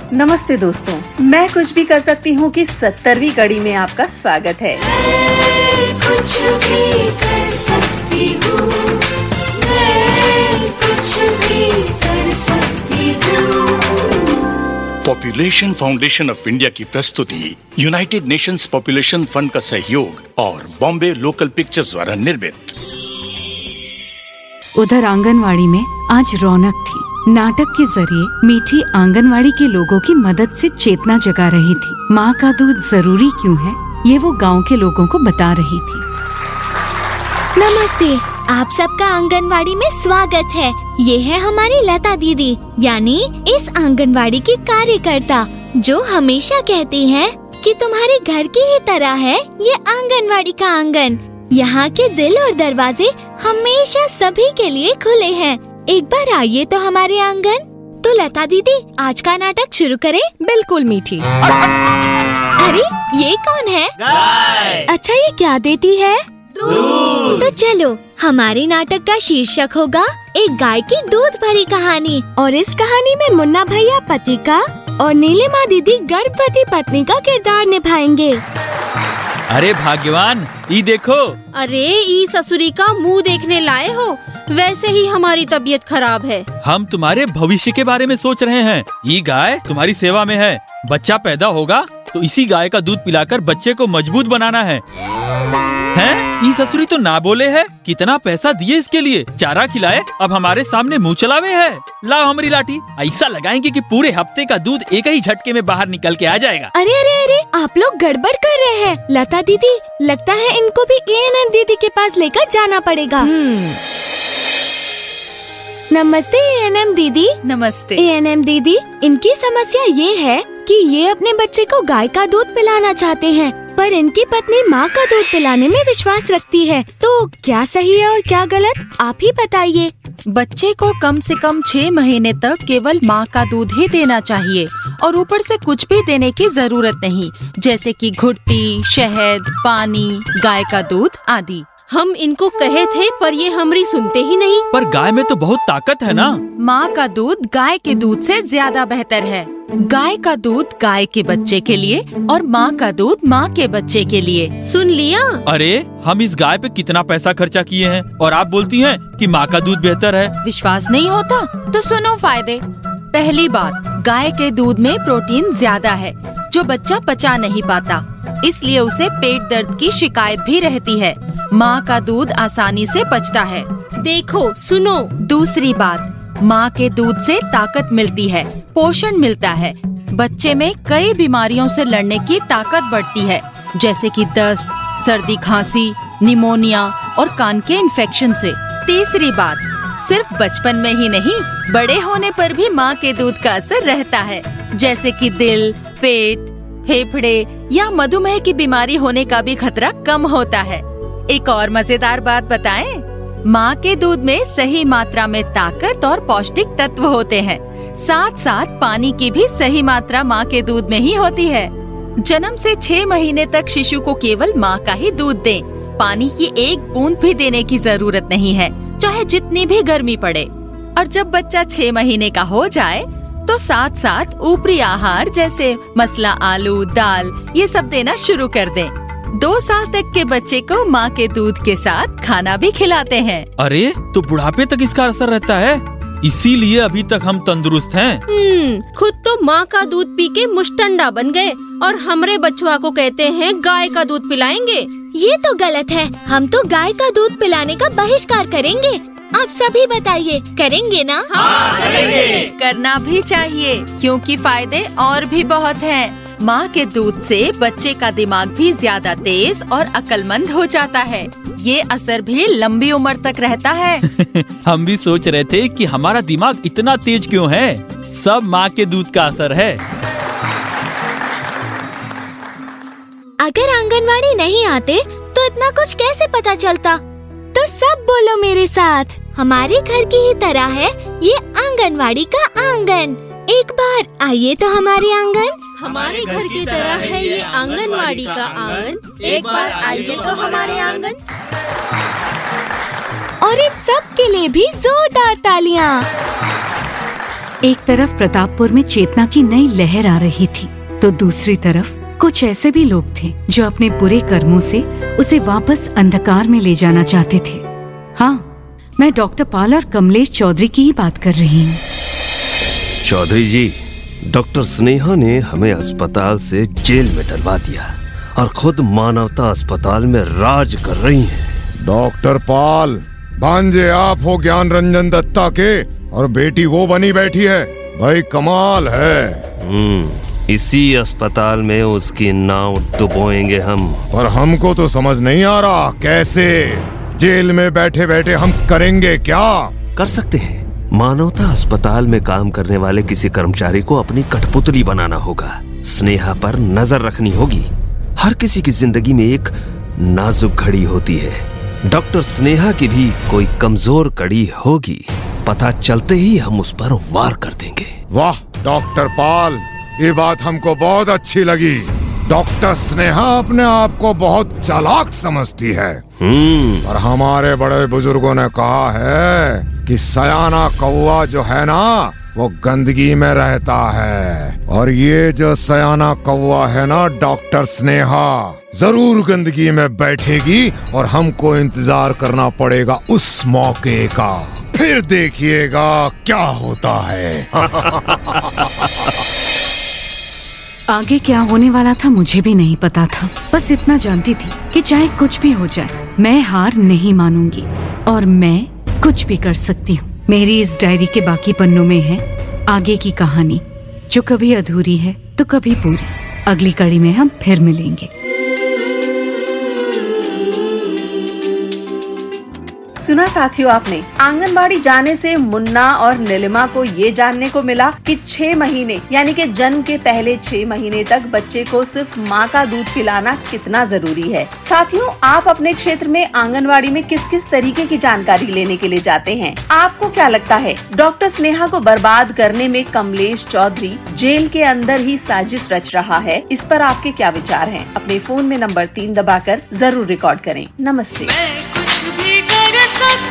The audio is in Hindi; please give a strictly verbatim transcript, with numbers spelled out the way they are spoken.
नमस्ते दोस्तों, मैं कुछ भी कर सकती हूँ कि सत्तरवीं कड़ी में आपका स्वागत है। मैं कुछ भी कर सकती हूँ, मैं कुछ भी कर सकती हूँ। पॉपुलेशन फाउंडेशन ऑफ इंडिया की प्रस्तुति, यूनाइटेड नेशंस पॉपुलेशन फंड का सहयोग और बॉम्बे लोकल पिक्चर्स द्वारा निर्मित। उधर आंगनवाड़ी में आज रौनक थी। नाटक के जरिए मीठी आंगनवाड़ी के लोगों की मदद से चेतना जगा रही थी। माँ का दूध जरूरी क्यों है, ये वो गांव के लोगों को बता रही थी। नमस्ते, आप सबका आंगनवाड़ी में स्वागत है। ये है हमारी लता दीदी, यानी इस आंगनवाड़ी की कार्यकर्ता, जो हमेशा कहती हैं कि तुम्हारे घर की ही तरह है ये आंगनवाड़ी का आंगन। यहाँ के दिल और दरवाजे हमेशा सभी के लिए खुले हैं। एक बार आइए तो हमारे आंगन। तो लता दीदी, आज का नाटक शुरू करें? बिल्कुल मीठी। अरे ये कौन है? गाय। अच्छा, ये क्या देती है? दूध। तो चलो, हमारे नाटक का शीर्षक होगा एक गाय की दूध भरी कहानी। और इस कहानी में मुन्ना भैया पति का और नीलिमा दीदी गर्भवती पत्नी का किरदार निभाएंगे। अरे भाग्यवान, ई देखो। अरे ई ससुरी का मुंह देखने लाए हो, वैसे ही हमारी तबीयत खराब है। हम तुम्हारे भविष्य के बारे में सोच रहे हैं। ये गाय तुम्हारी सेवा में है। बच्चा पैदा होगा तो इसी गाय का दूध पिलाकर बच्चे को मजबूत बनाना है। हैं? ई ससुरी तो ना बोले है। कितना पैसा दिए इसके लिए, चारा खिलाए, अब हमारे सामने मुंह चलावे है। लाओ हमारी लाठी, ऐसा लगाएंगे कि पूरे हफ्ते का दूध एक ही झटके में बाहर निकल के आ जाएगा। अरे अरे अरे, आप लोग गड़बड़ कर रहे हैं। लता दीदी, लगता है इनको भी ए एन एम दीदी के पास लेकर जाना पड़ेगा। नमस्ते ए एन एम दीदी। नमस्ते ए एन एम दीदी, इनकी समस्या ये है कि ये अपने बच्चे को गाय का दूध पिलाना चाहते हैं, पर इनकी पत्नी माँ का दूध पिलाने में विश्वास रखती है। तो क्या सही है और क्या गलत, आप ही बताइए। बच्चे को कम से कम छह महीने तक केवल माँ का दूध ही देना चाहिए और ऊपर से कुछ भी देने की जरूरत नहीं, जैसे कि घुट्टी, शहद, पानी, गाय का दूध आदि। हम इनको कहे थे पर ये हमारी सुनते ही नहीं। पर गाय में तो बहुत ताकत है ना। माँ का दूध गाय के दूध से ज्यादा बेहतर है। गाय का दूध गाय के बच्चे के लिए और माँ का दूध माँ के बच्चे के लिए। सुन लिया? अरे हम इस गाय पे कितना पैसा खर्चा किए हैं और आप बोलती हैं कि माँ का दूध बेहतर है। विश्वास नहीं होता तो सुनो फायदे। पहली बात, गाय के दूध में प्रोटीन ज्यादा है जो बच्चा पचा नहीं पाता, इसलिए उसे पेट दर्द की शिकायत भी रहती है। माँ का दूध आसानी से पचता है। देखो सुनो। दूसरी बात, माँ के दूध से ताकत मिलती है, पोषण मिलता है। बच्चे में कई बीमारियों से लड़ने की ताकत बढ़ती है, जैसे कि दस्त, सर्दी खांसी, निमोनिया और कान के इन्फेक्शन से। तीसरी बात, सिर्फ बचपन में ही नहीं, बड़े होने पर भी माँ के दूध का असर रहता है, जैसे कि दिल, पेट, फेफड़े या मधुमेह की बीमारी होने का भी खतरा कम होता है। एक और मजेदार बात बताएं, माँ के दूध में सही मात्रा में ताकत और पौष्टिक तत्व होते हैं। साथ साथ पानी की भी सही मात्रा माँ के दूध में ही होती है। जन्म से छह महीने तक शिशु को केवल माँ का ही दूध दें। पानी की एक बूंद भी देने की जरूरत नहीं है, चाहे जितनी भी गर्मी पड़े। और जब बच्चा छह महीने का हो जाए तो साथ साथ ऊपरी आहार जैसे मसला, आलू, दाल, ये सब देना शुरू कर दें। दो साल तक के बच्चे को माँ के दूध के साथ खाना भी खिलाते हैं। अरे तो बुढ़ापे तक इसका असर रहता है, इसीलिए अभी तक हम तंदुरुस्त हैं। हम्म, खुद तो माँ का दूध पी के मुष्टंडा बन गए और हमरे बचवा को कहते हैं गाय का दूध पिलाएंगे। ये तो गलत है। हम तो गाय का दूध पिलाने का बहिष्कार करेंगे। आप सभी बताइए, करेंगे ना? हाँ, करेंगे। करना भी चाहिए, क्योंकि फायदे और भी बहुत हैं। माँ के दूध से बच्चे का दिमाग भी ज्यादा तेज और अक्लमंद हो जाता है। ये असर भी लंबी उम्र तक रहता है। हम भी सोच रहे थे कि हमारा दिमाग इतना तेज क्यों है। सब माँ के दूध का असर है। अगर आंगनवाड़ी नहीं आते तो इतना कुछ कैसे पता चलता? तो सब बोलो मेरे साथ, हमारे घर की ही तरह है ये आंगनवाड़ी का आंगन। एक बार आइए तो हमारे आंगन। हमारे घर की तरह है ये आंगनवाड़ी का आंगन। एक बार आइए तो हमारे आंगन। और इन सब के लिए भी जोरदार तालियां। एक तरफ प्रतापपुर में चेतना की नई लहर आ रही थी, तो दूसरी तरफ कुछ ऐसे भी लोग थे जो अपने बुरे कर्मों से उसे वापस अंधकार में ले जाना चाहते थे। हाँ, मैं डॉक्टर पाल और कमलेश चौधरी की ही बात कर रही हूँ। चौधरी जी, डॉक्टर स्नेहा ने हमें अस्पताल से जेल में डलवा दिया और खुद मानवता अस्पताल में राज कर रही हैं। डॉक्टर पाल, भांजे आप हो ज्ञान रंजन दत्ता के और बेटी वो बनी बैठी है। भाई कमाल है। हम्म, इसी अस्पताल में उसकी नाव डुबोएंगे हम। पर हमको तो समझ नहीं आ रहा कैसे। जेल में बैठे बैठे हम करेंगे क्या? कर सकते हैं। मानवता अस्पताल में काम करने वाले किसी कर्मचारी को अपनी कठपुतली बनाना होगा। स्नेहा पर नजर रखनी होगी। हर किसी की जिंदगी में एक नाजुक घड़ी होती है। डॉक्टर स्नेहा की भी कोई कमजोर कड़ी होगी। पता चलते ही हम उस पर वार कर देंगे। वाह डॉक्टर पाल, ये बात हमको बहुत अच्छी लगी। डॉक्टर स्नेहा अपने आप को बहुत चालाक समझती है। हम्म। और हमारे बड़े बुजुर्गों ने कहा है कि सयाना कौवा जो है ना, वो गंदगी में रहता है। और ये जो सयाना कौवा है ना डॉक्टर स्नेहा, जरूर गंदगी में बैठेगी और हमको इंतजार करना पड़ेगा उस मौके का। फिर देखिएगा क्या होता है। आगे क्या होने वाला था मुझे भी नहीं पता था। बस इतना जानती थी कि चाहे कुछ भी हो जाए, मैं हार नहीं मानूंगी और मैं कुछ भी कर सकती हूँ। मेरी इस डायरी के बाकी पन्नों में है आगे की कहानी, जो कभी अधूरी है तो कभी पूरी। अगली कड़ी में हम फिर मिलेंगे। सुना साथियों आपने, आंगनबाड़ी जाने से मुन्ना और नीलिमा को ये जानने को मिला कि छह महीने यानी कि जन्म के पहले छह महीने तक बच्चे को सिर्फ माँ का दूध पिलाना कितना जरूरी है। साथियों, आप अपने क्षेत्र में आंगनबाड़ी में किस किस तरीके की जानकारी लेने के लिए जाते हैं? आपको क्या लगता है डॉक्टर स्नेहा को बर्बाद करने में कमलेश चौधरी जेल के अंदर ही साजिश रच रहा है? इस पर आपके क्या विचार हैं? अपने फोन में नंबर तीन दबाकर जरूर रिकॉर्ड करें। नमस्ते। मैं कुछ भी कर सकती